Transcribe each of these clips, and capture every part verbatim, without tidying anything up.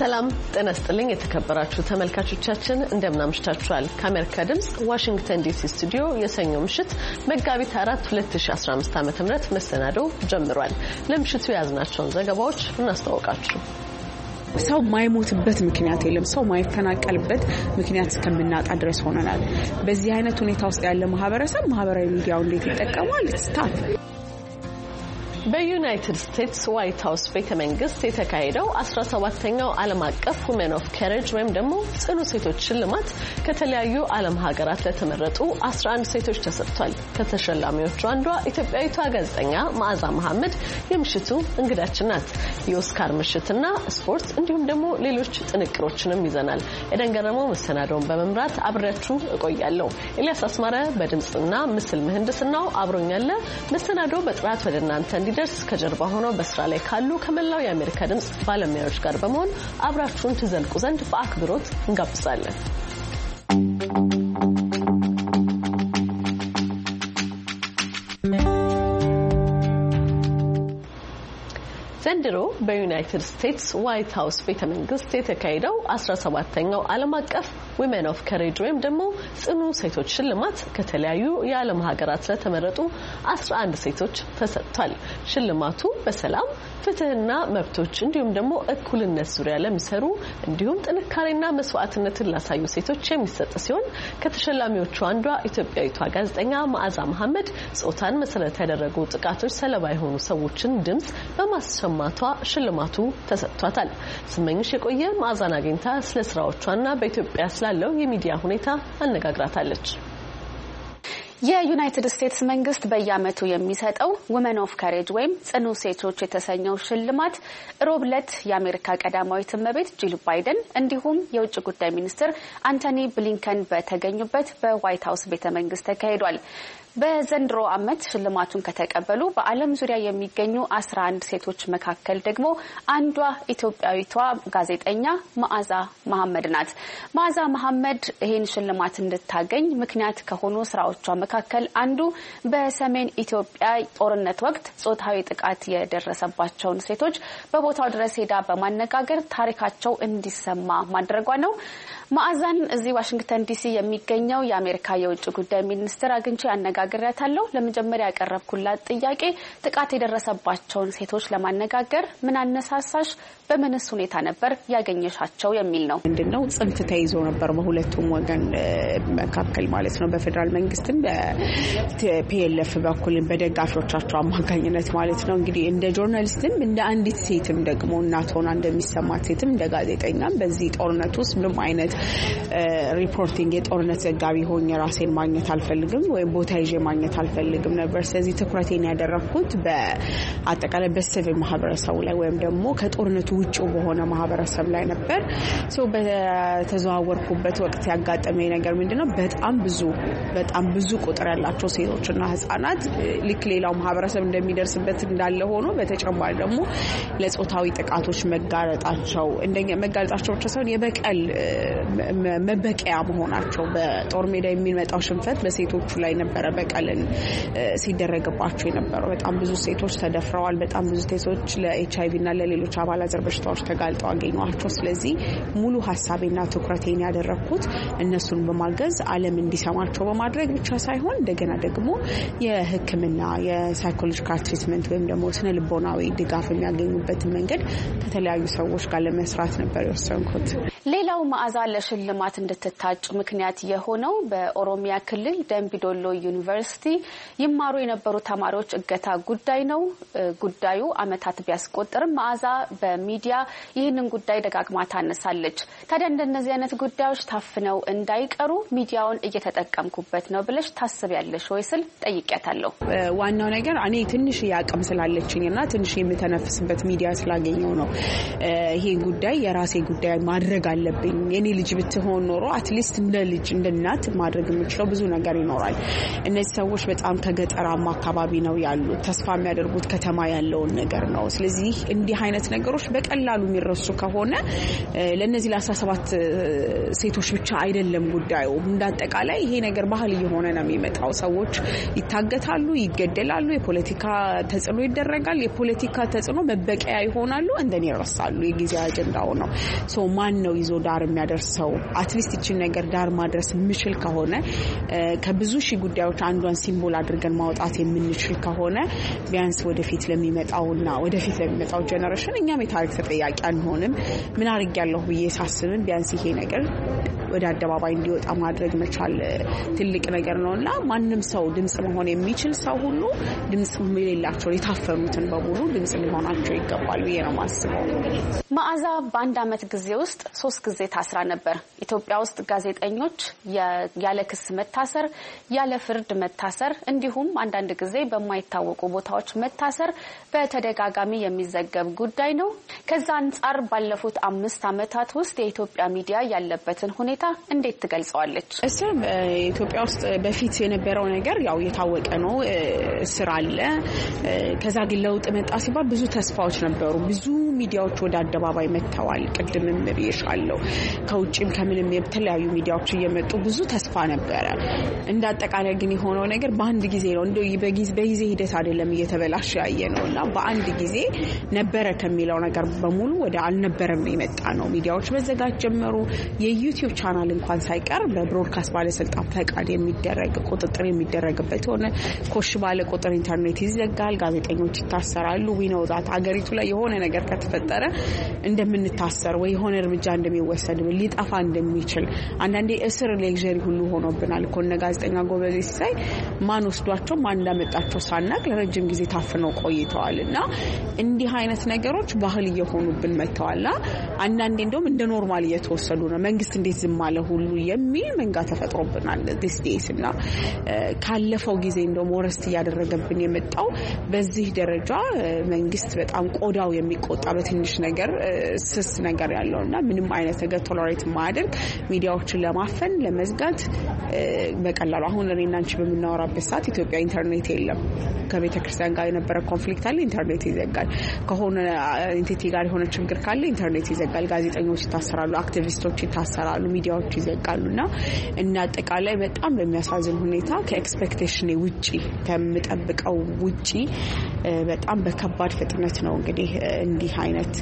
ሰላም ጤና ይስጥልኝ የተከበራችሁ ተመልካቾቻችን እንደምን አምሽታችኋል ከአሜሪካ ድምጽ ዋሽንግተን ዲሲ ስቱዲዮ የሰኞ ምሽት መጋቢት አራት ሁለት ሺህ አስራ አምስት ዓመተ ምህረት መሰናዶ ጀምሯል ለምሽቱ ያዝናቸውን ዘገባዎች እናስተዋውቃችሁ ሰው ማይሞትበት ምክንያት የለም ሰው ማይፈናቀልበት ምክንያት እስከምናጣ ድረስ ሆነናል በዚህ አይነት ሁኔታ ውስጥ ያለ ማህበረሰብ ማህበራዊ ሚዲያውን እንዴት ይጠቀማል ስታፍ በዩናይትድ ስቴትስ ዋይት ሃውስ ቤተመንግስት የተካሄደው አስራ ሰባተኛው ዓለም አቀፍ Women of Courage ወይም ደግሞ ጽኑ ሴቶች ሽልማት ከተለያዩ ዓለም ሀገራት ለተመረጡ አስራ አንድ ሴቶች ተሰጥቷል። ከተሸላሚዎቹ አንዷ ኢትዮጵያዊቷ ጋዜጠኛ መዓዛ መሐመድ የምሽቱ እንግዳችን ናት። የኦስካር ምሽትና ስፖርት እንዲሁም ደግሞ ሌሎች ጥንቅሮችንም ይዘናል። ኤደን ገረመው መሰናዶውን በመምራት አብሬያችሁ እቆያለሁ። ኤልያስ አስማረ በድምጽና ምስል ምህንድስናው አብሮኛል። መሰናዶ በጥራት ወደ እናንተ ደርስ ከጀርባ ሆኖ በስራ ላይ ካሉ ከመላው የአሜሪካ ድምጽ ባለሙያዎች ጋር በመሆን አብራችሁን ትዘልቁ ዘንድ በአክብሮት እንጋብዛለን። ዘንድሮ በዩናይትድ ስቴትስ ዋይት ሃውስ ቤተመንግስት የተካሄደው አስራ ሰባተኛው ዓለም አቀፍ Women of Courage ወይም ደግሞ ጽኑ ሴቶች ሽልማት ከተለያዩ የዓለም ሀገራት ለተመረጡ አስራ አንድ ሴቶች ተሰጥቷል። ሽልማቱ በሰላም ፍትህና መብቶች እንዲሁም ደግሞ እኩልነት ዙሪያ ለሚሰሩ እንዲሁም ጥንካሬና መስዋዕትነትን ላሳዩ ሴቶች የሚሰጥ ሲሆን ከተሸላሚዎቹ አንዷ ኢትዮጵያዊቷ ጋዜጠኛ መዓዛ መሐመድ ጾታን መሰረት ያደረጉ ጥቃቶች ሰለባ የሆኑ ሰዎችን ድምጽ በማስሰማቷ ሽልማቱ ተሰጥቷታል። ስመኝሽ የቆየ መዓዛን አግኝታ ስለ ስራዎቿና በኢትዮጵያ ስላለው የሚዲያ ሁኔታ አነጋግራታለች። የዩናይትድ ስቴትስ መንግስት በየዓመቱ የሚሰጠው Women of Courage ወይም ጽኑ ሴቶች የተሰኘው ሽልማት ሮብለት የአሜሪካ ቀዳማዊት እመቤት ጂል ባይደን እንዲሁም የውጭ ጉዳይ ሚኒስትር አንቶኒ ብሊንከን በተገኙበት በዋይት ሃውስ ቤተመንግስት ተካሂዷል። በዘንድሮ ዓመት ሽልማቱን ከተቀበሉ በዓለም ዙሪያ የሚገኙ አስራ አንድ ሴቶች መካከል ደግሞ አንዷ ኢትዮጵያዊቷ ጋዜጠኛ መዓዛ መሐመድ ናት። መዓዛ መሐመድ ይሄን ሽልማት እንድታገኝ ምክንያት ከሆኑ ስራዎቿ መካከል አንዱ በሰሜን ኢትዮጵያ ጦርነት ወቅት ጾታዊ ጥቃት የደረሰባቸውን ሴቶች በቦታው ድረስ ሄዳ በማነጋገር ታሪካቸው እንዲሰማ ማድረጓ ነው። መዓዛን እዚህ ዋሽንግተን ዲሲ የሚገኘው የአሜሪካ የውጭ ጉዳይ ሚኒስትር አግኝቼ አነጋግሬያታለሁ። ለመጀመሪያ ያቀረብኩላት ጥያቄ ጥቃት የደረሰባቸውን ሴቶች ለማነጋገር ምን አነሳሳሽ፣ በምንስ ሁኔታ ነበር ያገኘሻቸው የሚል ነው። ምንድነው ጽንፍ ተይዞ ነበር በሁለቱም ወገን መካከል ማለት ነው፣ በፌደራል መንግስትም በፒኤልኤፍ በኩል በደጋፊዎቻቸው አማካኝነት ማለት ነው። እንግዲህ እንደ ጆርናሊስትም እንደ አንዲት ሴትም ደግሞ እናት ሆና እንደሚሰማት ሴትም እንደ ጋዜጠኛም በዚህ ጦርነት ውስጥ ምንም አይነት ሪፖርቲንግ የጦርነት ዘጋቢ ሆኜ ራሴን ማግኘት አልፈልግም ወይ ቦታ ይዤ ማግኘት አልፈልግም ነበር። ስለዚህ ትኩረቴን ያደረኩት በአጠቃላይ በሲቪል ማህበረሰቡ ላይ ወይም ደግሞ ከጦርነቱ ውጪ በሆነ ማህበረሰብ ላይ ነበር። ሶ በተዘዋወርኩበት ወቅት ያጋጠመኝ ነገር ምንድነው በጣም ብዙ በጣም ብዙ ቁጥር ያላቸው ሴቶችና ህፃናት ልክ ሌላው ማህበረሰብ እንደሚደርስበት እንዳለ ሆኖ በተጨማሪ ደግሞ ለጾታዊ ጥቃቶች መጋለጣቸው እንደኛ መጋለጣቸው ብቻ ሳይሆን የበቀል መበቂያ መሆናቸው በጦር ሜዳ የሚመጣው ሽንፈት በሴቶቹ ላይ ነበር በቀልን ሲደረግባቸው የነበረው። በጣም ብዙ ሴቶች ተደፍረዋል። በጣም ብዙ ሴቶች ለኤችአይቪ እና ለሌሎች አባላዘር በሽታዎች ተጋልጠው አገኘዋቸው። ስለዚህ ሙሉ ሐሳቤና ትኩረቴን ያደረኩት እነሱን በማገዝ ዓለም እንዲሰማቸው በማድረግ ብቻ ሳይሆን እንደገና ደግሞ የሕክምና የሳይኮሎጂካል ትሪትመንት ወይም ደግሞ ስነ ልቦናዊ ድጋፍ የሚያገኙበት መንገድ ከተለያዩ ሰዎች ጋር ለመስራት ነበር የወሰንኩት። ሌላው መዓዛ ለሽልማት እንድትታጭ ምክንያት የሆነው በኦሮሚያ ክልል ደምቢዶሎ ዩኒቨርሲቲ ይማሩ የነበሩ ተማሪዎች እገታ ጉዳይ ነው። ጉዳዩ አመታት ቢያስቆጥርም መዓዛ በሚዲያ ይህንን ጉዳይ ደጋግማ ታነሳለች። ታዲያ እንደነዚህ አይነት ጉዳዮች ታፍነው እንዳይቀሩ ሚዲያውን እየተጠቀምኩበት ነው ብለሽ ታስቢያለሽ ወይ ስል ጠይቄያታለሁ። ዋናው ነገር እኔ ትንሽ ያቀም ስላለችኝና ትንሽ የምተነፍስበት ሚዲያ ስላገኘው ነው ይሄ ጉዳይ የራሴ ጉዳይ ማድረግ አለብኝ። የኔ ልጅ ብትሆን ኖሮ አትሊስት እንደ ልጅ እንደ እናት ማድረግ የምችለው ብዙ ነገር ይኖራል። እነዚህ እነዚህ ሰዎች በጣም ከገጠራማ አካባቢ ነው ያሉት ተስፋ የሚያደርጉት ከተማ ያለውን ነገር ነው ስለዚህ እንዲህ አይነት ነገሮች በቀላሉ የሚረሱ ከሆነ ለነዚህ ለ17 ሴቶች ብቻ አይደለም ጉዳዩ እንዳጠቃላይ ይሄ ነገር ባህል እየሆነ ነው የሚመጣው ሰዎች ይታገታሉ ይገደላሉ የፖለቲካ ተጽዕኖ ይደረጋል የፖለቲካ ተጽዕኖ መበቀያ ይሆናሉ እንደኔ ይረሳሉ የጊዜ አጀንዳው ነው ሶ ማን ነው ይዞ ዳር የሚያደርሰው አትሊስት እቺ ነገር ዳር ማድረስ ምችል ከሆነ ከብዙ ሺ ጉዳዮች አንዷን ሲምቦል አድርገን ማውጣት የምንችል ከሆነ ቢያንስ ወደፊት ለሚመጣውና ወደፊት ለሚመጣው ጄነሬሽን እኛም የታሪክ ተጠያቂ አንሆንም ምን አርጋለሁ ብዬ ሳስብን ቢያንስ ይሄ ነገር ወደ አደባባይ እንዲወጣ ማድረግ መቻል ትልቅ ነገር ነውና ማንንም ሰው ድምጽ መሆን የሚችል ሰው ሁሉ ድምጽ የሌላቸው የታፈኑትን በሙሉ ድምጽ ሊሆናቸው ይገባል ብዬ ነው ማስበው መዓዛ በአንድ አመት ጊዜ ውስጥ ሶስት ጊዜ ታስራ ነበር ኢትዮጵያ ውስጥ ጋዜጠኞች ያለ ክስ መታሰር ያለ ፍርድ መታሰር እንዲሁም አንዳንድ ጊዜ በማይታወቁ ቦታዎች መታሰር በተደጋጋሚ የሚዘገብ ጉዳይ ነው ከዛ አንፃር ባለፉት አምስት አመታት ውስጥ የኢትዮጵያ ሚዲያ ያለበትን ሁኔታ እንዴት ትገልጸዋለች እስር ኢትዮጵያ ውስጥ በፊት የነበረው ነገር ያው የታወቀ ነው እስር አለ ከዛ ግን ለውጥ መጣ ሲባል ብዙ ተስፋዎች ነበሩ ብዙ ሚዲያዎች ወደ አደባባይ መተዋል ቅድምም ብዬሻለሁ ከውጪም ከምንም የተለያዩ ሚዲያዎች እየመጡ ብዙ ተስፋ ነበረ እንዳጠቃላይ ግን የሆነው ነገር በአንድ ጊዜ ነው እንደው በጊዜ በጊዜ ሂደት አይደለም እየተበላሸ ያየነውና በአንድ ጊዜ ነበረ ከሚለው ነገር በሙሉ ወደ አልነበረም የመጣ ነው ሚዲያዎች መዘጋት ጀመሩ የዩቲዩብ ቻናል እንኳን ሳይቀር በብሮድካስት ባለስልጣን ፈቃድ የሚደረግ ቁጥጥር የሚደረግበት ሆነ ኮሽ ባለ ቁጥር ኢንተርኔት ይዘጋል ጋዜጠኞች ይታሰራሉ ዊኖዛት ሀገሪቱ ላይ የሆነ ነገር ከተፈጠረ እንደምንታሰር ወይ የሆነ እርምጃ እንደሚወሰድ ሊጣፋ እንደሚችል አንዳንዴ እስር ሌክዠሪ ሁሉ ሆኖብናል ኮነ ጋዜጠኛ ጎበዜ ሲሳይ ማን ወስዷቸው ማን እንዳመጣቸው ሳናቅ ለረጅም ጊዜ ታፍነው ቆይተዋልና እንዲህ አይነት ነገሮች ባህል እየሆኑብን መተዋልና አንዳንዴ እንደውም እንደ ኖርማል እየተወሰዱ ነው መንግስት እንዴት ዝም አለ ሁሉ የሚል መንጋ ተፈጥሮብናል this days እና ካለፈው ጊዜ እንደውም ወረስት ያደረገብን የመጣው በዚህ ደረጃ መንግስት በጣም ቆዳው የሚቆጣ በትንሽ ነገር ስስ ነገር ያለውና ምንም አይነት ነገር ቶለሬት ማድረግ ሚዲያዎችን ለማፈን ለመዝጋት በቀላሉ አሁን እኔና አንቺ በመናወራበት ሰዓት ኢትዮጵያ ኢንተርኔት የለም ከቤተክርስቲያን ጋር የነበረ ኮንፍሊክት አለ ኢንተርኔት ይዘጋል ከሆነ ኢንቲቲ ጋር የሆነ ችግር ካለ ኢንተርኔት ይዘጋል ጋዜጠኞች ይታሰራሉ አክቲቪስቶች ይታሰራሉ ሚዲያዎች ይዘጋሉና እና አጠቃላይ በጣም በሚያሳዝን ሁኔታ ከኤክስፔክቴሽን ውጪ ከምጠብቀው ውጪ በጣም በከባድ ፍጥነት ነው እንግዲህ እንዲህ አይነት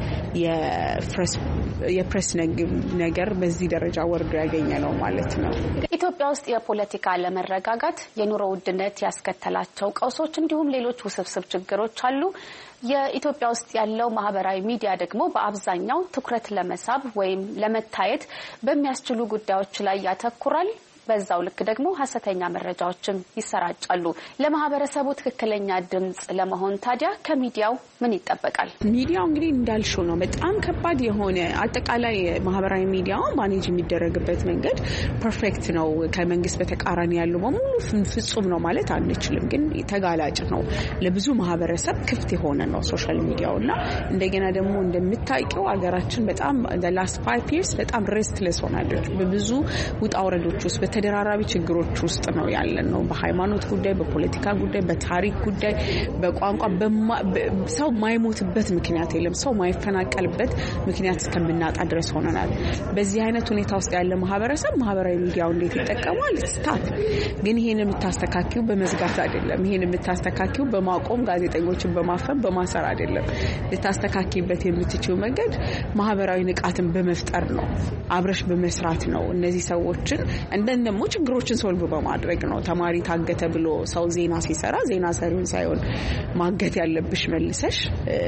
የፕሬስ የፕሬስ ነገር በዚህ ደረጃ ወርዶ ያገኘ ነው ማለት ነው ኢትዮጵያ ውስጥ የፖለቲካ ለመረጋጋት የኑሮ ውድነት ያስከተላቸው ቀውሶች እንዲሁም ሌሎች ውስብስብ ችግሮች አሉ የኢትዮጵያ ውስጥ ያለው ማህበራዊ ሚዲያ ደግሞ በአብዛኛው ትኩረት ለመሳብ ወይም ለመታየት በሚያስችሉ ጉዳዮች ላይ ያተኩራል በዛው ልክ ደግሞ ሐሰተኛ መረጃዎችም ይሰራጫሉ ለማህበረሰቡ ትክክለኛ ድምጽ ለመሆን ታዲያ ከሚዲያው ምን ይጠበቃል ሚዲያው እንግዲህ እንዳልሽው ነው በጣም ከባድ የሆነ አጠቃላይ ማህበራዊ ሚዲያው ማኔጅ የሚደረግበት መንገድ ፐርፌክት ነው ከመንግስት በተቃራኒ ያለው በሙሉ ፍጹም ነው ማለት አንችልም ግን ተጋላጭ ነው ለብዙ ማህበረሰብ ክፍት የሆነ ነው ሶሻል ሚዲያውና እንደገና ደግሞ እንደምታውቂው አገራችን በጣም the last five years በጣም ሬስትለስ ሆናለች በብዙ ውጣ ወረዶች ውስጥ በተደራራቢ ችግሮች ውስጥ ነው ያለን ነው በሃይማኖት ጉዳይ በፖለቲካ ጉዳይ በታሪክ ጉዳይ በቋንቋ ሰው ማይሞትበት ምክንያት የለም ሰው ማይፈናቀልበት ምክንያት እስከምናጣ ድረስ ሆነናል በዚህ አይነት ሁኔታ ውስጥ ያለ ማህበረሰብ ማህበራዊ ሚዲያው እንዴት ይጠቀማል ስታት ግን ይሄን የምታስተካክዩ በመዝጋት አይደለም ይሄን የምታስተካክዩ በማቆም ጋዜጠኞችን በማፈን በማሰር አይደለም ልታስተካክይበት የምትችይው መንገድ ማህበራዊ ንቃትን በመፍጠር ነው አብረሽ በመስራት ነው እነዚህ ሰዎችን እንደ ደግሞ ችግሮችን ሶልቭ በማድረግ ነው ተማሪ ታገተ ብሎ ሰው ዜና ሲሰራ ዜና ሰሪውን ሳይሆን ማገት ያለብሽ መልሰሽ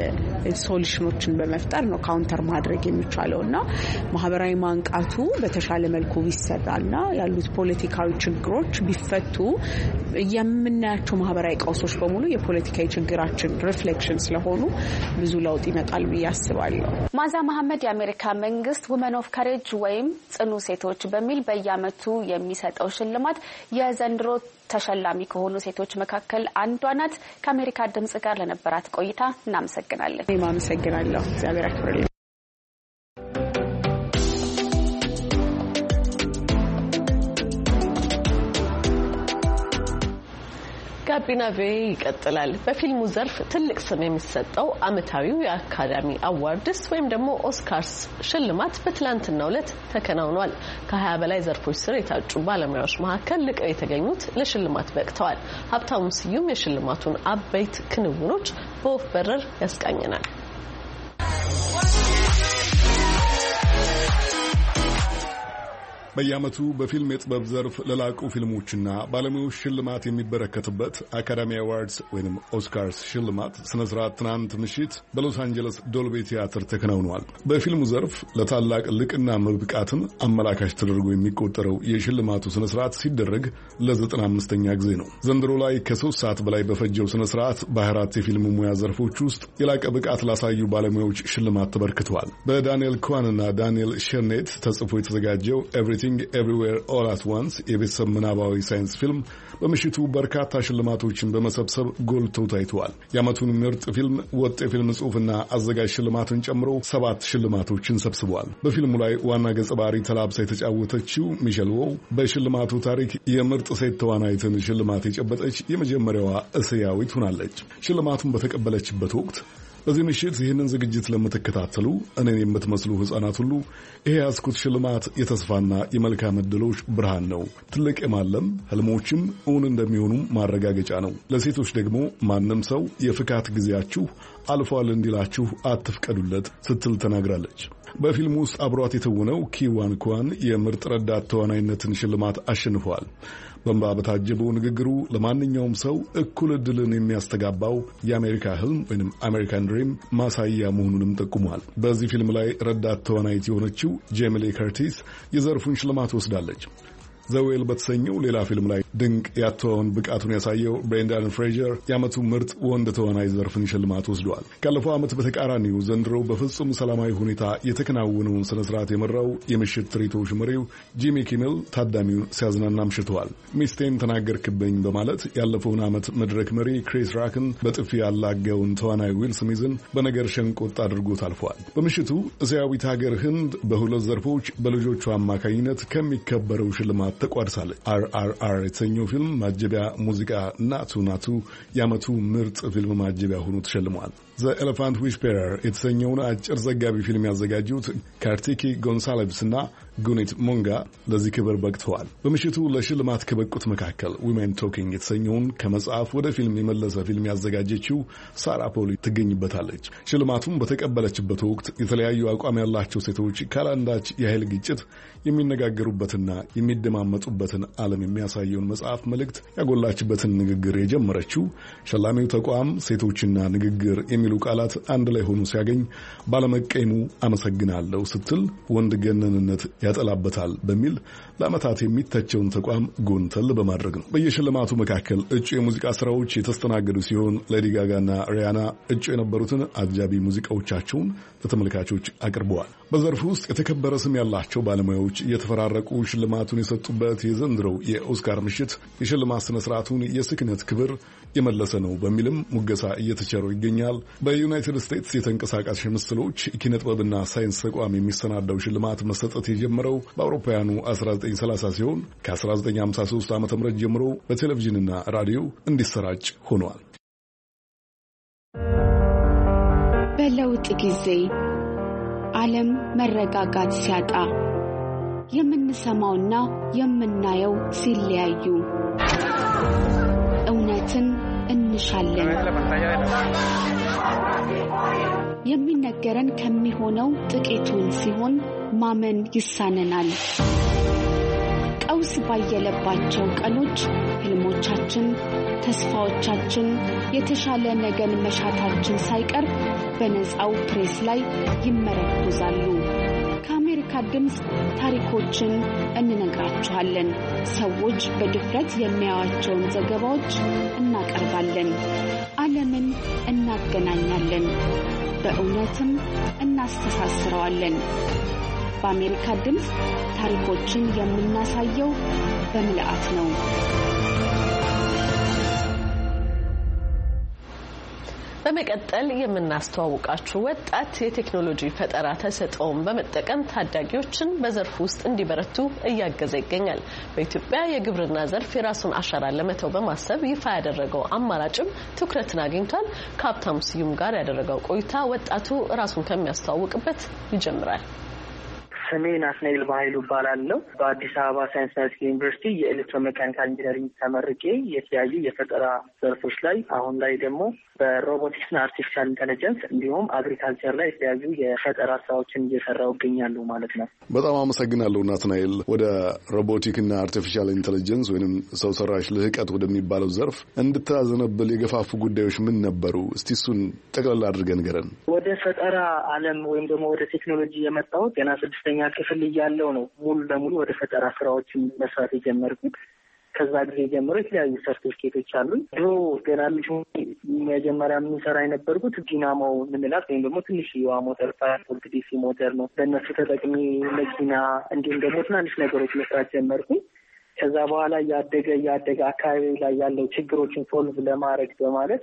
ሶሉሽኖችን በመፍጠር ነው ካውንተር ማድረግ የሚቻለውና ማህበራዊ ማንቃቱ በተሻለ መልኩ ቢሰራና ያሉት ፖለቲካዊ ችግሮች ቢፈቱ የምናያቸው ማህበራዊ ቀውሶች በሙሉ የፖለቲካዊ ችግራችን ሪፍሌክሽን ስለሆኑ ብዙ ለውጥ ይመጣል ብዬ አስባለሁ ማዛ መሐመድ የአሜሪካ መንግስት women of courage ወይም ጽኑ ሴቶች በሚል በየአመቱ የሚሰጠው ሽልማት የዘንድሮ ተሸላሚ ከሆኑ ሴቶች መካከል አንዷ ናት ከአሜሪካ ድምጽ ጋር ለነበራት ቆይታ እናመሰግናለን እኔም አመሰግናለሁ እግዚአብሔር ያክብርልኝ ጋቢና ቬ ይቀጥላል። በፊልሙ ዘርፍ ትልቅ ስም የሚሰጠው ዓመታዊው የአካዳሚ አዋርድስ ወይም ደግሞ ኦስካርስ ሽልማት በትላንትናው ዕለት ተከናውኗል። ከሀያ በላይ ዘርፎች ስር የታጩ ባለሙያዎች መካከል ልቀው የተገኙት ለሽልማት በቅተዋል። ሀብታሙ ስዩም የሽልማቱን አበይት ክንውኖች በወፍ በረር ያስቃኘናል። በየዓመቱ በፊልም የጥበብ ዘርፍ ለላቁ ፊልሞችና ባለሙያዎች ሽልማት የሚበረከትበት አካዳሚ አዋርድስ ወይም ኦስካርስ ሽልማት ስነ ስርዓት ትናንት ምሽት በሎስ አንጀለስ ዶልቤ ቲያትር ተከናውኗል። በፊልሙ ዘርፍ ለታላቅ ልቅና መብቃትን አመላካች ተደርጎ የሚቆጠረው የሽልማቱ ስነ ስርዓት ሲደረግ ለዘጠና አምስተኛ ጊዜ ነው። ዘንድሮ ላይ ከሶስት ሰዓት በላይ በፈጀው ስነ ስርዓት በሀያ አራት የፊልም ሙያ ዘርፎች ውስጥ የላቀ ብቃት ላሳዩ ባለሙያዎች ሽልማት ተበርክተዋል። በዳንኤል ክዋንና ዳንኤል ሸርኔት ተጽፎ የተዘጋጀው ኤቭሪቲንግ ኤቭሪዌር ኦል አት ዋንስ የቤተሰብ ምናባዊ ሳይንስ ፊልም በምሽቱ በርካታ ሽልማቶችን በመሰብሰብ ጎልቶ ታይተዋል። የዓመቱን ምርጥ ፊልም፣ ወጥ የፊልም ጽሑፍና አዘጋጅ ሽልማትን ጨምሮ ሰባት ሽልማቶችን ሰብስበዋል። በፊልሙ ላይ ዋና ገጸ ባህሪ ተላብሳ የተጫወተችው ሚሼል ዎው በሽልማቱ ታሪክ የምርጥ ሴት ተዋናይትን ሽልማት የጨበጠች የመጀመሪያዋ እስያዊት ሆናለች። ሽልማቱን በተቀበለችበት ወቅት በዚህ ምሽት ይህንን ዝግጅት ለምትከታተሉ እኔን የምትመስሉ ሕፃናት ሁሉ ይሄ ያስኩት ሽልማት የተስፋና የመልካም ዕድሎች ብርሃን ነው። ትልቅ የማለም ህልሞችም እውን እንደሚሆኑ ማረጋገጫ ነው። ለሴቶች ደግሞ ማንም ሰው የፍካት ጊዜያችሁ አልፏል እንዲላችሁ አትፍቀዱለት ስትል ተናግራለች። በፊልሙ ውስጥ አብሯት የተወነው ኪዋን ኩዋን የምርጥ ረዳት ተዋናይነትን ሽልማት አሸንፈዋል። በእንባ በታጀበው ንግግሩ ለማንኛውም ሰው እኩል ዕድልን የሚያስተጋባው የአሜሪካ ህልም ወይም አሜሪካን ድሪም ማሳያ መሆኑንም ጠቁሟል። በዚህ ፊልም ላይ ረዳት ተዋናይት የሆነችው ጄሚ ሊ ከርቲስ የዘርፉን ሽልማት ወስዳለች። ዘዌል በተሰኘው ሌላ ፊልም ላይ ድንቅ ያተዋውን ብቃቱን ያሳየው ብሬንዳን ፍሬዘር የዓመቱ ምርጥ ወንድ ተዋናይ ዘርፍን ሽልማት ወስደዋል። ካለፈው ዓመት በተቃራኒው ዘንድሮ በፍጹም ሰላማዊ ሁኔታ የተከናወነውን ስነ ስርዓት የመራው የምሽት ትርኢቶች መሪው ጂሚ ኪሜል ታዳሚውን ሲያዝናና አምሽተዋል። ሚስቴን ተናገርክብኝ በማለት ያለፈውን ዓመት መድረክ መሪ ክሪስ ራክን በጥፊ ያላገውን ተዋናይ ዊል ስሚዝን በነገር ሸንቆጥ አድርጎት አልፏል። በምሽቱ እስያዊት ሀገር ህንድ በሁለት ዘርፎች በልጆቿ አማካኝነት ከሚከበረው ሽልማት ተቋድሳለች። አር አር አር የተሰኘው ፊልም ማጀቢያ ሙዚቃ ናቱ ናቱ የዓመቱ ምርጥ ፊልም ማጀቢያ ሆኖ ተሸልሟል። ዘ ኤሌፋንት ዊስፔረር የተሰኘውን አጭር ዘጋቢ ፊልም ያዘጋጁት ካርቲኪ ጎንሳሌቭስ እና ጉኒት ሞንጋ ለዚህ ክብር በቅተዋል። በምሽቱ ለሽልማት ከበቁት መካከል ዊሜን ቶኪንግ የተሰኘውን ከመጽሐፍ ወደ ፊልም የመለሰ ፊልም ያዘጋጀችው ሳራ ፖሊ ትገኝበታለች። ሽልማቱን በተቀበለችበት ወቅት የተለያዩ አቋም ያላቸው ሴቶች ካላንዳች የኃይል ግጭት የሚነጋገሩበትና የሚደማመጡበትን ዓለም የሚያሳየውን መጽሐፍ መልእክት ያጎላችበትን ንግግር የጀመረችው ሸላሚው ተቋም ሴቶችና ንግግር የሚሉ ቃላት አንድ ላይ ሆኖ ሲያገኝ ባለመቀየሙ አመሰግናለሁ ስትል ወንድ ገነንነት ያጠላበታል በሚል ለዓመታት የሚተቸውን ተቋም ጎንተል በማድረግ ነው። በየሽልማቱ መካከል እጩ የሙዚቃ ስራዎች የተስተናገዱ ሲሆን ሌዲ ጋጋና ሪያና እጩ የነበሩትን አጃቢ ሙዚቃዎቻቸውን ለተመልካቾች አቅርበዋል። በዘርፉ ውስጥ የተከበረ ስም ያላቸው ባለሙያዎች እየተፈራረቁ ሽልማቱን የሰጡበት የዘንድሮው የኦስካር ምሽት የሽልማት ስነ ስርዓቱን የስክነት ክብር የመለሰ ነው በሚልም ሙገሳ እየተቸረው ይገኛል። በዩናይትድ ስቴትስ የተንቀሳቃሽ ምስሎች ኪነጥበብና ሳይንስ ተቋም የሚሰናዳው ሽልማት መሰጠት የጀመረው በአውሮፓውያኑ አስራ ዘጠኝ ሰላሳ ሲሆን ከአስራ ዘጠኝ ሃምሳ ሶስት ዓመተ ምህረት ጀምሮ በቴሌቪዥንና ራዲዮ እንዲሰራጭ ሆኗል። በለውጥ ጊዜ ዓለም መረጋጋት ሲያጣ የምንሰማውና የምናየው ሲለያዩ እውነትን እንሻለን። የሚነገረን ከሚሆነው ጥቂቱን ሲሆን ማመን ይሳነናል። ቀውስ ባየለባቸው ቀኖች ህልሞቻችን፣ ተስፋዎቻችን፣ የተሻለ ነገን መሻታችን ሳይቀር በነፃው ፕሬስ ላይ ይመረኮዛሉ። ከአሜሪካ ድምፅ ታሪኮችን እንነግራችኋለን። ሰዎች በድፍረት የሚያዩዋቸውን ዘገባዎች እናቀርባለን። ዓለምን እናገናኛለን፣ በእውነትም እናስተሳስረዋለን። በአሜሪካ ድምፅ ታሪኮችን የምናሳየው በምልአት ነው። በመቀጠል የምናስተዋውቃችሁ ወጣት የቴክኖሎጂ ፈጠራ ተሰጥኦን በመጠቀም ታዳጊዎችን በዘርፉ ውስጥ እንዲበረቱ እያገዘ ይገኛል። በኢትዮጵያ የግብርና ዘርፍ የራሱን አሻራ ለመተው በማሰብ ይፋ ያደረገው አማራጭም ትኩረትን አግኝቷል። ከሀብታሙ ስዩም ጋር ያደረገው ቆይታ ወጣቱ ራሱን ከሚያስተዋውቅበት ይጀምራል። ስሜ ናትናኤል በኃይሉ እባላለሁ። በአዲስ አበባ ሳይንስና ቴክኖሎጂ ዩኒቨርሲቲ የኤሌክትሮሜካኒካል ኢንጂነሪንግ ተመርቄ የተለያዩ የፈጠራ ዘርፎች ላይ አሁን ላይ ደግሞ በሮቦቲክስና አርቲፊሻል ኢንተለጀንስ እንዲሁም አግሪካልቸር ላይ የተለያዩ የፈጠራ ስራዎችን እየሰራሁ እገኛለሁ ማለት ነው። በጣም አመሰግናለሁ ናትናኤል። ወደ ሮቦቲክና አርቲፊሻል ኢንተለጀንስ ወይንም ሰው ሰራሽ ልህቀት ወደሚባለው ዘርፍ እንድታዘነብል የገፋፉ ጉዳዮች ምን ነበሩ? እስቲ እሱን ጠቅላላ አድርገን ንገረን። ወደ ፈጠራ ዓለም ወይም ደግሞ ወደ ቴክኖሎጂ የመጣሁት ገና ስድስተኛ ክፍል እያለሁ ነው ሙሉ ለሙሉ ወደ ፈጠራ ስራዎችን መስራት የጀመርኩት። ከዛ ጊዜ ጀምሮ የተለያዩ ሰርቲፊኬቶች አሉኝ። ድሮ ገና ልጅ መጀመሪያ የምንሰራ የነበርኩት ዲናሞ የምንላት ወይም ደግሞ ትንሽ የዋ ሞተር ፋይቭ ዲሲ ሞተር ነው። በእነሱ ተጠቅሜ መኪና እንዲሁም ደግሞ ትናንሽ ነገሮች መስራት ጀመርኩኝ። ከዛ በኋላ እያደገ እያደገ አካባቢ ላይ ያለው ችግሮችን ሶልቭ ለማድረግ በማለት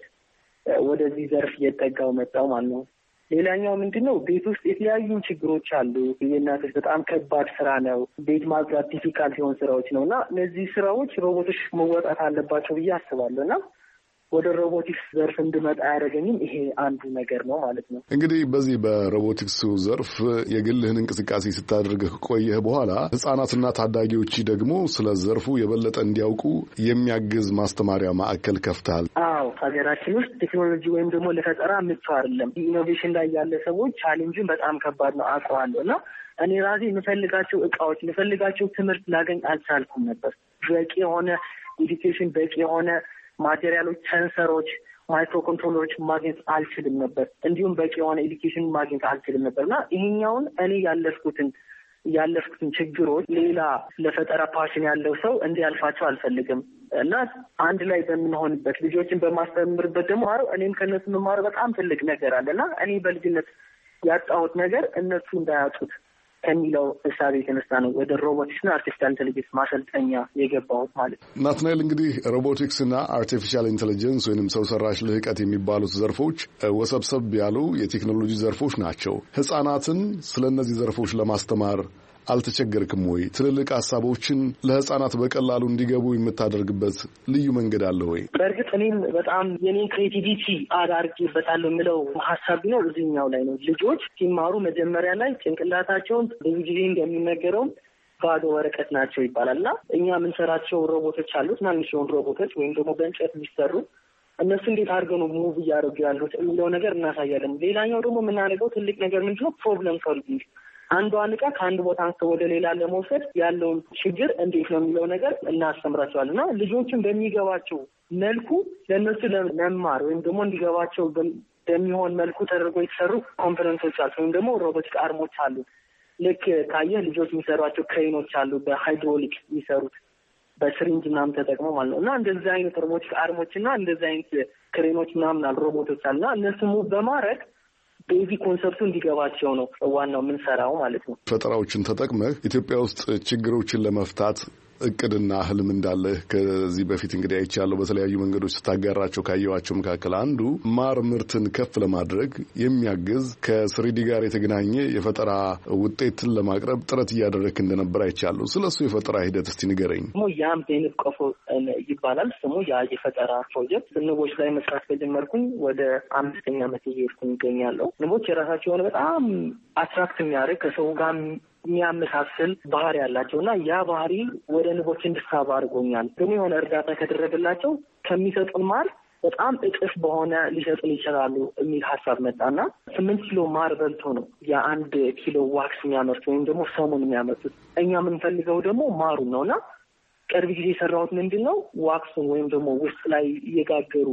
ወደዚህ ዘርፍ እየጠጋው መጣው ማለት ነው። ሌላኛው ምንድነው ቤት ውስጥ የተለያዩ ችግሮች አሉ። የእናቶች በጣም ከባድ ስራ ነው። ቤት ማጽዳት ዲፊካልት የሆኑ ስራዎች ነው እና እነዚህ ስራዎች ሮቦቶች መወጣት አለባቸው ብዬ አስባለሁ እና ወደ ሮቦቲክስ ዘርፍ እንድመጣ ያደረገኝም ይሄ አንዱ ነገር ነው ማለት ነው። እንግዲህ በዚህ በሮቦቲክሱ ዘርፍ የግልህን እንቅስቃሴ ስታደርግ ከቆየህ በኋላ ህጻናትና ታዳጊዎች ደግሞ ስለ ዘርፉ የበለጠ እንዲያውቁ የሚያግዝ ማስተማሪያ ማዕከል ከፍተሃል። አዎ፣ ሀገራችን ውስጥ ቴክኖሎጂ ወይም ደግሞ ለፈጠራ ምቹ አይደለም። ኢኖቬሽን ላይ ያለ ሰዎች ቻሌንጅን በጣም ከባድ ነው አውቀዋለሁ እና እኔ ራሴ የምፈልጋቸው እቃዎች የምፈልጋቸው ትምህርት ላገኝ አልቻልኩም ነበር። በቂ የሆነ ኤዱኬሽን በቂ የሆነ ማቴሪያሎች፣ ሴንሰሮች፣ ማይክሮ ኮንትሮለሮች ማግኘት አልችልም ነበር። እንዲሁም በቂ የሆነ ኤዱኬሽን ማግኘት አልችልም ነበር እና ይሄኛውን እኔ ያለፍኩትን ያለፍኩትን ችግሮች ሌላ ለፈጠራ ፓሽን ያለው ሰው እንዲያልፋቸው አልፈልግም እና አንድ ላይ በምንሆንበት ልጆችን በማስተምርበት ደግሞ እኔም ከእነሱ መማር በጣም ትልቅ ነገር አለ እና እኔ በልጅነት ያጣሁት ነገር እነሱ እንዳያጡት ከሚለው እሳቤ የተነሳ ነው ወደ ሮቦቲክስና አርቲፊሻል ኢንተለጀንስ ማሰልጠኛ የገባሁት ማለት ነው። ናትናኤል፣ እንግዲህ ሮቦቲክስና አርቲፊሻል ኢንተለጀንስ ወይንም ሰው ሰራሽ ልህቀት የሚባሉት ዘርፎች ወሰብሰብ ያሉ የቴክኖሎጂ ዘርፎች ናቸው። ህጻናትን ስለ እነዚህ ዘርፎች ለማስተማር አልተቸገርክም ወይ? ትልልቅ ሀሳቦችን ለህጻናት በቀላሉ እንዲገቡ የምታደርግበት ልዩ መንገድ አለ ወይ? በእርግጥ እኔም በጣም የኔን ክሬቲቪቲ አዳርጌበታለሁ የምለው ሀሳብ ቢኖር እዚህኛው ላይ ነው። ልጆች ሲማሩ መጀመሪያ ላይ ጭንቅላታቸውን ብዙ ጊዜ እንደሚነገረው ባዶ ወረቀት ናቸው ይባላል እና እኛ የምንሰራቸው ሮቦቶች አሉ፣ ትናንሽ የሆኑ ሮቦቶች ወይም ደግሞ በእንጨት የሚሰሩ እነሱ እንዴት አድርገው ነው ሙቭ እያደረጉ ያሉት የሚለው ነገር እናሳያለን። ሌላኛው ደግሞ የምናደርገው ትልቅ ነገር ምንድነው ፕሮብለም ሶልቪንግ አንዷን ዕቃ ከአንድ ቦታ አንስቶ ወደ ሌላ ለመውሰድ ያለውን ችግር እንዴት ነው የሚለው ነገር እናስተምራቸዋለን እና ልጆችን በሚገባቸው መልኩ ለእነሱ ለመማር ወይም ደግሞ እንዲገባቸው በሚሆን መልኩ ተደርጎ የተሰሩ ኮምፖነንቶች አሉ ወይም ደግሞ ሮቦቲክ አርሞች አሉ። ልክ ካየህ ልጆች የሚሰሯቸው ክሬኖች አሉ፣ በሃይድሮሊክ የሚሰሩት በስሪንጅ ምናምን ተጠቅሞ ማለት ነው እና እንደዚህ አይነት ሮቦቲክ አርሞች እና እንደዚህ አይነት ክሬኖች ምናምን አሉ ሮቦቶች አሉና እነሱ ሙቭ በማድረግ ቤዚክ ኮንሰፕቱ እንዲገባቸው ነው ዋናው የምንሰራው ማለት ነው። ፈጠራዎችን ተጠቅመህ ኢትዮጵያ ውስጥ ችግሮችን ለመፍታት እቅድና ህልም እንዳለህ ከዚህ በፊት እንግዲህ አይቻለሁ። በተለያዩ መንገዶች ስታጋራቸው ካየኋቸው መካከል አንዱ ማር ምርትን ከፍ ለማድረግ የሚያግዝ ከስሪዲ ጋር የተገናኘ የፈጠራ ውጤትን ለማቅረብ ጥረት እያደረግክ እንደነበር አይቻለሁ። ስለሱ የፈጠራ ሂደት እስቲ ንገረኝ። ስሙ ያም ቤንፍ ቆፎ ይባላል። ስሙ ያ የፈጠራ ፕሮጀክት ንቦች ላይ መስራት ከጀመርኩኝ ወደ አምስተኛ ዓመት እየሄድኩኝ ይገኛለሁ። ንቦች የራሳቸው የሆነ በጣም አትራክት የሚያደርግ ከሰው ጋር የሚያመሳስል ባህሪ ያላቸው እና ያ ባህሪ ወደ ንቦች እንድሳብ አድርጎኛል። ደግሞ የሆነ እርዳታ ከደረገላቸው ከሚሰጡን ማር በጣም እጥፍ በሆነ ሊሰጡን ይችላሉ የሚል ሀሳብ መጣና ስምንት ኪሎ ማር በልቶ ነው የአንድ ኪሎ ዋክስ የሚያመርቱ ወይም ደግሞ ሰሙን የሚያመርቱት። እኛ የምንፈልገው ደግሞ ማሩን ነው እና ቅርብ ጊዜ የሰራሁት ምንድን ነው ዋክሱን ወይም ደግሞ ውስጥ ላይ እየጋገሩ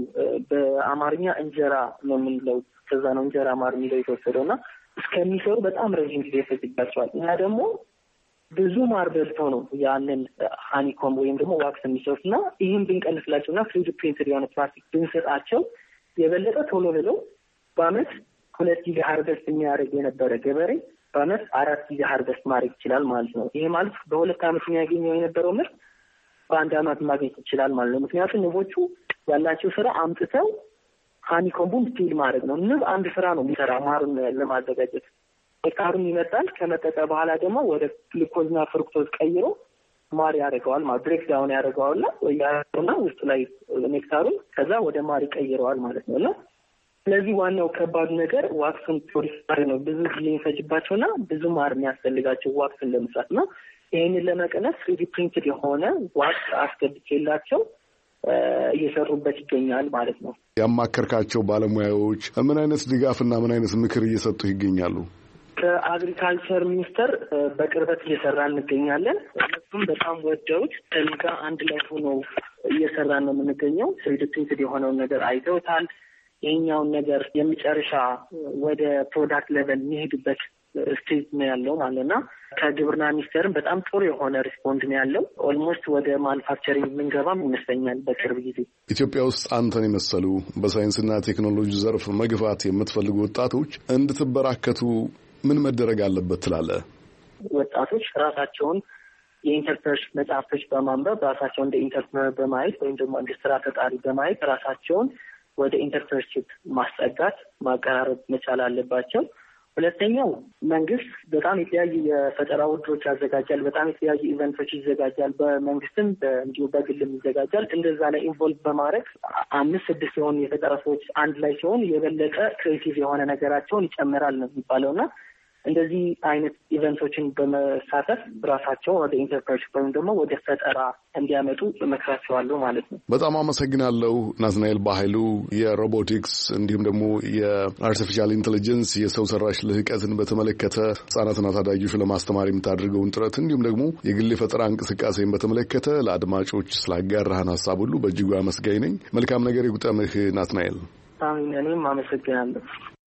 በአማርኛ እንጀራ ነው የምንለው፣ ከዛ ነው እንጀራ ማር የሚለው የተወሰደው እና እስከሚሰሩ በጣም ረዥም ጊዜ ይፈጅባቸዋል እና ደግሞ ብዙ ማር በልተው ነው ያንን ሃኒኮም ወይም ደግሞ ዋክስ የሚሰሩት እና ይህን ብንቀንስላቸው እና ፍሪድ ፕሪንትድ የሆነ ፕላስቲክ ብንሰጣቸው የበለጠ ቶሎ ብለው በአመት ሁለት ጊዜ ሀርቨስት የሚያደርግ የነበረ ገበሬ በአመት አራት ጊዜ ሀርቨስት ማድረግ ይችላል ማለት ነው። ይሄ ማለት በሁለት አመት የሚያገኘው የነበረው ምርት በአንድ አመት ማግኘት ይችላል ማለት ነው። ምክንያቱም ንቦቹ ያላቸው ስራ አምጥተው ሃኒኮምቡን ፊል ማድረግ ነው። ንብ አንድ ስራ ነው የሚሰራ ማሩን ለማዘጋጀት። ኔክታሩን ይመጣል። ከመጠጠ በኋላ ደግሞ ወደ ግሉኮዝና ፍሩክቶዝ ቀይሮ ማር ያደርገዋል ማለት ብሬክ ዳውን ያደርገዋል ወይና ውስጥ ላይ ኔክታሩን ከዛ ወደ ማር ይቀይረዋል ማለት ነውና ስለዚህ ዋናው ከባድ ነገር ዋክስን ፕሮዲስ ማድረግ ነው። ብዙ ጊዜ የሚፈጅባቸውና ብዙ ማር የሚያስፈልጋቸው ዋክስን ለመስራት ነው። ይህንን ለመቀነስ ስሪ ፕሪንትድ የሆነ ዋክስ አስገብቼላቸው እየሰሩበት ይገኛል ማለት ነው። ያማከርካቸው ባለሙያዎች ምን አይነት ድጋፍና ምን አይነት ምክር እየሰጡ ይገኛሉ? ከአግሪካልቸር ሚኒስቴር በቅርበት እየሰራ እንገኛለን። እሱም በጣም ወደውት ከልጋ አንድ ላይ ሆኖ እየሰራ ነው የምንገኘው። ስሪ ፕሪንትድ የሆነውን ነገር አይተውታል። ይሄኛውን ነገር የሚጨርሻ ወደ ፕሮዳክት ሌቨል የሚሄድበት ስቴጅ ነው ያለው ማለትና ከግብርና ሚኒስቴርም በጣም ጥሩ የሆነ ሪስፖንድ ነው ያለው። ኦልሞስት ወደ ማኑፋክቸሪንግ የምንገባም ይመስለኛል በቅርብ ጊዜ። ኢትዮጵያ ውስጥ አንተን የመሰሉ በሳይንስና ቴክኖሎጂ ዘርፍ መግፋት የምትፈልጉ ወጣቶች እንድትበራከቱ ምን መደረግ አለበት ትላለህ? ወጣቶች ራሳቸውን የኢንተርፕረነር መጽሐፍቶች በማንበብ ራሳቸውን እንደ ኢንተርፕረነር በማየት ወይም ደግሞ እንደ ስራ ፈጣሪ በማየት ራሳቸውን ወደ ኢንተርፕረነርሺፕ ማስጠጋት ማቀራረብ መቻል አለባቸው። ሁለተኛው መንግስት በጣም የተለያዩ የፈጠራ ውድድሮች ያዘጋጃል። በጣም የተለያዩ ኢቨንቶች ይዘጋጃል። በመንግስትም እንዲሁ በግልም ይዘጋጃል። እንደዛ ላይ ኢንቮልቭ በማድረግ አምስት ስድስት የሆኑ የፈጠራ ሰዎች አንድ ላይ ሲሆን የበለጠ ክሬቲቭ የሆነ ነገራቸውን ይጨምራል ነው የሚባለውና እንደዚህ አይነት ኢቨንቶችን በመሳተፍ ራሳቸው ወደ ኢንተርፕረነርሺፕ ወይም ደግሞ ወደ ፈጠራ እንዲያመጡ እመክራቸዋለሁ ማለት ነው። በጣም አመሰግናለሁ ናትናኤል በኃይሉ። የሮቦቲክስ እንዲሁም ደግሞ የአርቲፊሻል ኢንቴሊጀንስ የሰው ሰራሽ ልህቀትን በተመለከተ ህጻናትና ታዳጊዎች ለማስተማር የምታደርገውን ጥረት እንዲሁም ደግሞ የግል የፈጠራ እንቅስቃሴን በተመለከተ ለአድማጮች ስላጋራህን ሀሳብ ሁሉ በእጅጉ አመስጋኝ ነኝ። መልካም ነገር ይጉጠምህ ናትናኤል። አሜን። እኔም አመሰግናለሁ።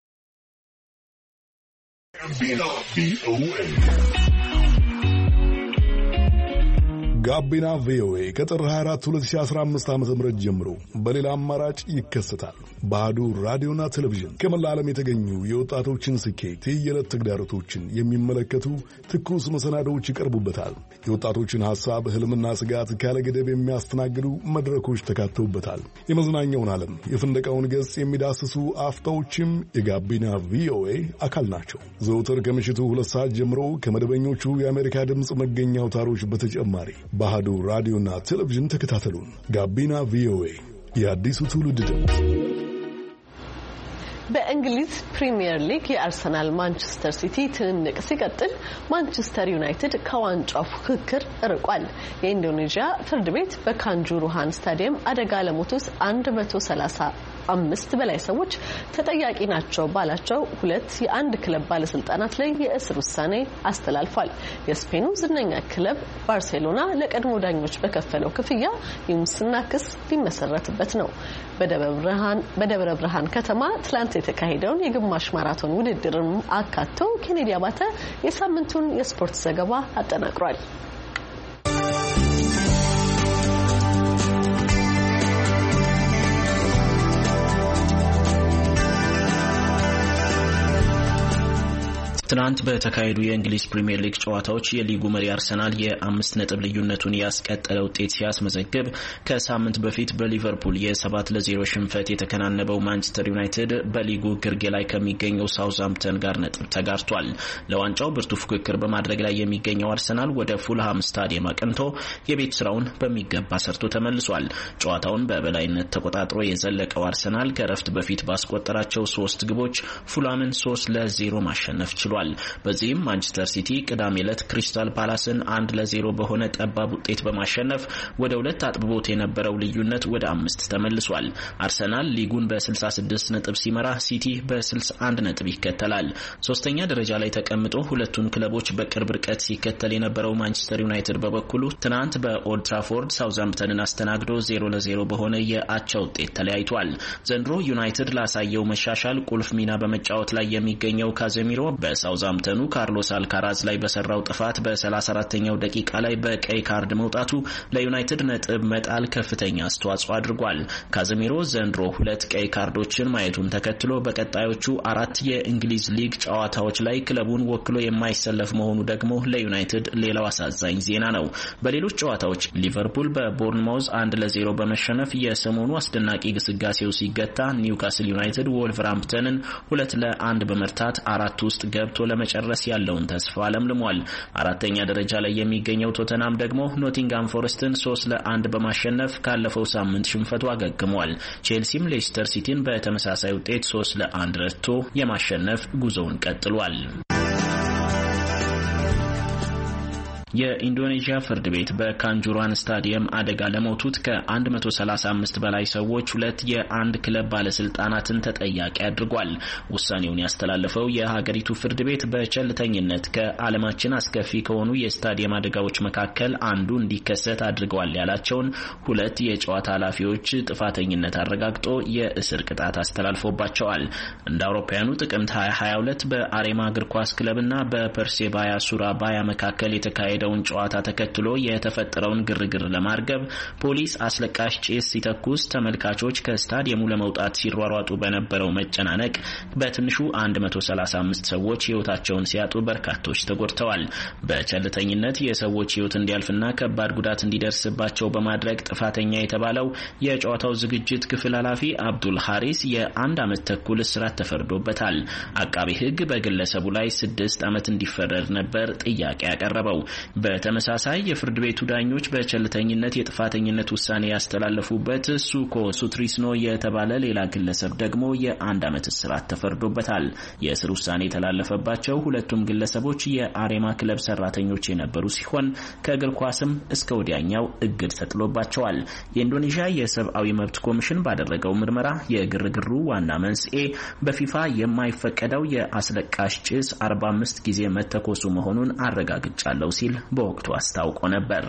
ጋቢና ቪኦኤ ከጥር ሃያ አራት ሁለት ሺህ አስራ አምስት ዓመተ ምህረት ጀምሮ በሌላ አማራጭ ይከሰታል። በአሃዱ ራዲዮና ቴሌቪዥን ከመላ ዓለም የተገኙ የወጣቶችን ስኬት፣ የየዕለት ተግዳሮቶችን የሚመለከቱ ትኩስ መሰናዶዎች ይቀርቡበታል። የወጣቶችን ሐሳብ፣ ህልምና ስጋት ካለገደብ የሚያስተናግዱ መድረኮች ተካተውበታል። የመዝናኛውን ዓለም፣ የፍንደቃውን ገጽ የሚዳስሱ አፍታዎችም የጋቢና ቪኦኤ አካል ናቸው። ዘውትር ከምሽቱ ሁለት ሰዓት ጀምሮ ከመደበኞቹ የአሜሪካ ድምፅ መገኛ አውታሮች በተጨማሪ በአሃዱ ራዲዮና ቴሌቪዥን ተከታተሉን። ጋቢና ቪኦኤ የአዲሱ ትውልድ ድምፅ። በእንግሊዝ ፕሪሚየር ሊግ የአርሰናል ማንቸስተር ሲቲ ትንንቅ ሲቀጥል ማንቸስተር ዩናይትድ ከዋንጫው ፉክክር ርቋል። የኢንዶኔዥያ ፍርድ ቤት በካንጁሩሃን ስታዲየም አደጋ ለሞቱት አንድ መቶ ሰላሳ አምስት በላይ ሰዎች ተጠያቂ ናቸው ባላቸው ሁለት የአንድ ክለብ ባለስልጣናት ላይ የእስር ውሳኔ አስተላልፏል። የስፔኑ ዝነኛ ክለብ ባርሴሎና ለቀድሞ ዳኞች በከፈለው ክፍያ የሙስና ክስ ሊመሰረትበት ነው። በደብረ ብርሃን ከተማ ትላንት የተካሄደውን የግማሽ ማራቶን ውድድርን አካቶ ኬኔዲ አባተ የሳምንቱን የስፖርት ዘገባ አጠናቅሯል። ትናንት በተካሄዱ የእንግሊዝ ፕሪሚየር ሊግ ጨዋታዎች የሊጉ መሪ አርሰናል የአምስት ነጥብ ልዩነቱን ያስቀጠለ ውጤት ሲያስመዘግብ ከሳምንት በፊት በሊቨርፑል የሰባት ለዜሮ ሽንፈት የተከናነበው ማንቸስተር ዩናይትድ በሊጉ ግርጌ ላይ ከሚገኘው ሳውዝሃምፕተን ጋር ነጥብ ተጋርቷል። ለዋንጫው ብርቱ ፉክክር በማድረግ ላይ የሚገኘው አርሰናል ወደ ፉልሃም ስታዲየም አቅንቶ የቤት ስራውን በሚገባ ሰርቶ ተመልሷል። ጨዋታውን በበላይነት ተቆጣጥሮ የዘለቀው አርሰናል ከረፍት በፊት ባስቆጠራቸው ሶስት ግቦች ፉልሃምን ሶስት ለዜሮ ማሸነፍ ችሏል። በዚህም ማንቸስተር ሲቲ ቅዳሜ ዕለት ክሪስታል ፓላስን አንድ ለዜሮ በሆነ ጠባብ ውጤት በማሸነፍ ወደ ሁለት አጥብቦት የነበረው ልዩነት ወደ አምስት ተመልሷል። አርሰናል ሊጉን በ66 ነጥብ ሲመራ ሲቲ በ61 ነጥብ ይከተላል። ሶስተኛ ደረጃ ላይ ተቀምጦ ሁለቱን ክለቦች በቅርብ ርቀት ሲከተል የነበረው ማንቸስተር ዩናይትድ በበኩሉ ትናንት በኦልድ ትራፎርድ ሳውዝሃምፕተንን አስተናግዶ ዜሮ ለዜሮ በሆነ የአቻ ውጤት ተለያይቷል። ዘንድሮ ዩናይትድ ላሳየው መሻሻል ቁልፍ ሚና በመጫወት ላይ የሚገኘው ካዜሚሮ በሳ የሳውዛምፕተኑ ካርሎስ አልካራዝ ላይ በሰራው ጥፋት በሰላሳ አራተኛው ደቂቃ ላይ በቀይ ካርድ መውጣቱ ለዩናይትድ ነጥብ መጣል ከፍተኛ አስተዋጽኦ አድርጓል። ካዘሚሮ ዘንድሮ ሁለት ቀይ ካርዶችን ማየቱን ተከትሎ በቀጣዮቹ አራት የእንግሊዝ ሊግ ጨዋታዎች ላይ ክለቡን ወክሎ የማይሰለፍ መሆኑ ደግሞ ለዩናይትድ ሌላው አሳዛኝ ዜና ነው። በሌሎች ጨዋታዎች ሊቨርፑል በቦርንማውዝ አንድ ለዜሮ በመሸነፍ የሰሞኑ አስደናቂ ግስጋሴው ሲገታ ኒውካስል ዩናይትድ ወልቨርሃምፕተንን ሁለት ለአንድ በመርታት አራት ውስጥ ገብቶ ለመጨረስ ያለውን ተስፋ አለምልሟል። አራተኛ ደረጃ ላይ የሚገኘው ቶተናም ደግሞ ኖቲንጋም ፎረስትን ሶስት ለአንድ በማሸነፍ ካለፈው ሳምንት ሽንፈቱ አገግሟል። ቼልሲም ሌስተር ሲቲን በተመሳሳይ ውጤት ሶስት ለአንድ ረትቶ የማሸነፍ ጉዞውን ቀጥሏል። የኢንዶኔዥያ ፍርድ ቤት በካንጁራን ስታዲየም አደጋ ለሞቱት ከ135 በላይ ሰዎች ሁለት የአንድ ክለብ ባለስልጣናትን ተጠያቂ አድርጓል። ውሳኔውን ያስተላለፈው የሀገሪቱ ፍርድ ቤት በቸልተኝነት ከዓለማችን አስከፊ ከሆኑ የስታዲየም አደጋዎች መካከል አንዱ እንዲከሰት አድርገዋል ያላቸውን ሁለት የጨዋታ ኃላፊዎች ጥፋተኝነት አረጋግጦ የእስር ቅጣት አስተላልፎባቸዋል። እንደ አውሮፓውያኑ ጥቅምት ሃያ ሃያ ሁለት በአሬማ እግር ኳስ ክለብና በፐርሴባያ ሱራባያ መካከል የተካሄደ ደውን ጨዋታ ተከትሎ የተፈጠረውን ግርግር ለማርገብ ፖሊስ አስለቃሽ ጭስ ሲተኩስ ተመልካቾች ከስታዲየሙ ለመውጣት ሲሯሯጡ በነበረው መጨናነቅ በትንሹ መቶ ሰላሳ አምስት ሰዎች ህይወታቸውን ሲያጡ በርካቶች ተጎድተዋል። በቸልተኝነት የሰዎች ህይወት እንዲያልፍና ከባድ ጉዳት እንዲደርስባቸው በማድረግ ጥፋተኛ የተባለው የጨዋታው ዝግጅት ክፍል ኃላፊ አብዱል ሐሪስ የአንድ አመት ተኩል እስራት ተፈርዶበታል። አቃቤ ህግ በግለሰቡ ላይ ስድስት አመት እንዲፈረድ ነበር ጥያቄ ያቀረበው። በተመሳሳይ የፍርድ ቤቱ ዳኞች በቸልተኝነት የጥፋተኝነት ውሳኔ ያስተላለፉበት ሱኮ ሱትሪስኖ የተባለ ሌላ ግለሰብ ደግሞ የአንድ አመት እስራት ተፈርዶበታል። የእስር ውሳኔ የተላለፈባቸው ሁለቱም ግለሰቦች የአሬማ ክለብ ሰራተኞች የነበሩ ሲሆን ከእግር ኳስም እስከ ወዲያኛው እግድ ተጥሎባቸዋል። የኢንዶኔዥያ የሰብአዊ መብት ኮሚሽን ባደረገው ምርመራ የግርግሩ ዋና መንስኤ በፊፋ የማይፈቀደው የአስለቃሽ ጭስ አርባ አምስት ጊዜ መተኮሱ መሆኑን አረጋግጫለሁ ሲል በወቅቱ አስታውቆ ነበር።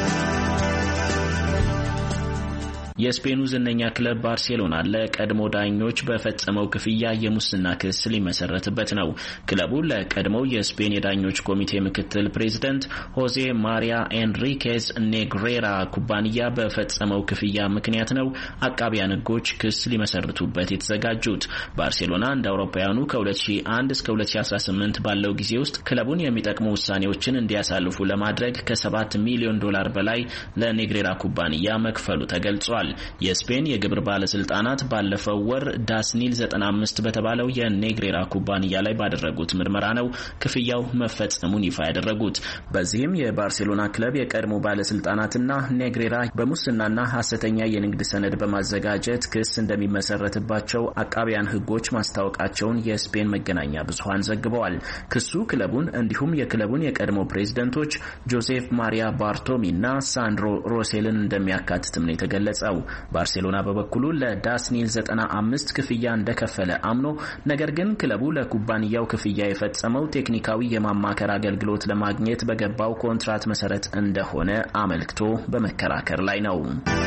የስፔኑ ዝነኛ ክለብ ባርሴሎና ለቀድሞ ዳኞች በፈጸመው ክፍያ የሙስና ክስ ሊመሰረትበት ነው። ክለቡ ለቀድሞው የስፔን የዳኞች ኮሚቴ ምክትል ፕሬዝዳንት ሆዜ ማሪያ ኤንሪኬዝ ኔግሬራ ኩባንያ በፈጸመው ክፍያ ምክንያት ነው አቃቢያን ሕጎች ክስ ሊመሰርቱበት የተዘጋጁት። ባርሴሎና እንደ አውሮፓውያኑ ከሁለት ሺህ አንድ እስከ ሁለት ሺህ አስራ ስምንት ባለው ጊዜ ውስጥ ክለቡን የሚጠቅሙ ውሳኔዎችን እንዲያሳልፉ ለማድረግ ከሰባት ሚሊዮን ዶላር በላይ ለኔግሬራ ኩባንያ መክፈሉ ተገልጿል። የስፔን የግብር ባለስልጣናት ባለፈው ወር ዳስኒል ዘጠና አምስት በተባለው የኔግሬራ ኩባንያ ላይ ባደረጉት ምርመራ ነው ክፍያው መፈጸሙን ይፋ ያደረጉት። በዚህም የባርሴሎና ክለብ የቀድሞ ባለስልጣናትና ኔግሬራ በሙስናና ሐሰተኛ የንግድ ሰነድ በማዘጋጀት ክስ እንደሚመሰረትባቸው አቃቢያን ሕጎች ማስታወቃቸውን የስፔን መገናኛ ብዙሃን ዘግበዋል። ክሱ ክለቡን እንዲሁም የክለቡን የቀድሞ ፕሬዝዳንቶች ጆሴፍ ማሪያ ባርቶሚና ሳንድሮ ሮሴልን እንደሚያካትትም ነው የተገለጸው። ባርሴሎና በበኩሉ ለዳስኒል ዘጠና አምስት ክፍያ እንደከፈለ አምኖ ነገር ግን ክለቡ ለኩባንያው ክፍያ የፈጸመው ቴክኒካዊ የማማከር አገልግሎት ለማግኘት በገባው ኮንትራት መሰረት እንደሆነ አመልክቶ በመከራከር ላይ ነው።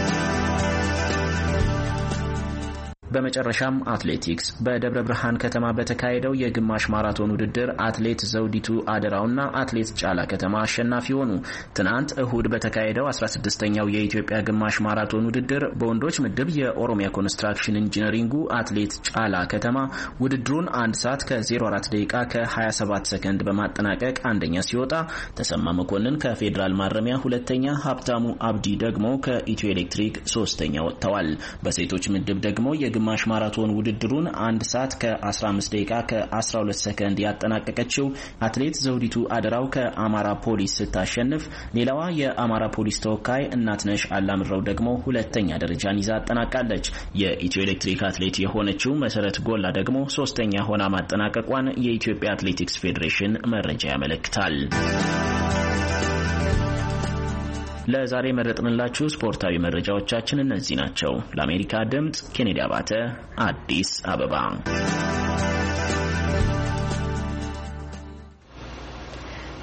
በመጨረሻም አትሌቲክስ በደብረ ብርሃን ከተማ በተካሄደው የግማሽ ማራቶን ውድድር አትሌት ዘውዲቱ አደራውና አትሌት ጫላ ከተማ አሸናፊ ሆኑ። ትናንት እሁድ በተካሄደው አስራ ስድስተኛው የኢትዮጵያ ግማሽ ማራቶን ውድድር በወንዶች ምድብ የኦሮሚያ ኮንስትራክሽን ኢንጂነሪንጉ አትሌት ጫላ ከተማ ውድድሩን አንድ ሰዓት ከዜሮ አራት ደቂቃ ከሀያ ሰባት ሰከንድ በማጠናቀቅ አንደኛ ሲወጣ፣ ተሰማ መኮንን ከፌዴራል ማረሚያ ሁለተኛ፣ ሀብታሙ አብዲ ደግሞ ከኢትዮ ኤሌክትሪክ ሶስተኛ ወጥተዋል። በሴቶች ምድብ ደግሞ ግማሽ ማራቶን ውድድሩን አንድ ሰዓት ከ15 ደቂቃ ከ12 ሰከንድ ያጠናቀቀችው አትሌት ዘውዲቱ አደራው ከአማራ ፖሊስ ስታሸንፍ፣ ሌላዋ የአማራ ፖሊስ ተወካይ እናትነሽ አላምረው ደግሞ ሁለተኛ ደረጃን ይዛ አጠናቃለች። የኢትዮ ኤሌክትሪክ አትሌት የሆነችው መሰረት ጎላ ደግሞ ሶስተኛ ሆና ማጠናቀቋን የኢትዮጵያ አትሌቲክስ ፌዴሬሽን መረጃ ያመለክታል። ለዛሬ መረጥንላችሁ ስፖርታዊ መረጃዎቻችን እነዚህ ናቸው። ለአሜሪካ ድምጽ ኬኔዲ አባተ፣ አዲስ አበባ።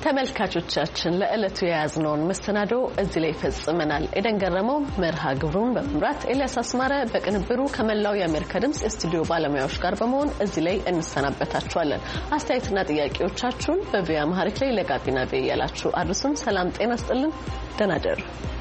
ተመልካቾቻችን ለዕለቱ የያዝነውን መሰናዶ እዚህ ላይ ፈጽመናል። ኤደን ገረመው መርሃ ግብሩን በመምራት ኤልያስ አስማረ በቅንብሩ ከመላው የአሜሪካ ድምጽ የስቱዲዮ ባለሙያዎች ጋር በመሆን እዚህ ላይ እንሰናበታችኋለን። አስተያየትና ጥያቄዎቻችሁን በቪኦኤ አማርኛ ላይ ለጋቢና ቪኦኤ ያላችሁ አድርሱን። ሰላም ጤና ይስጥልን። ደህና ደሩ።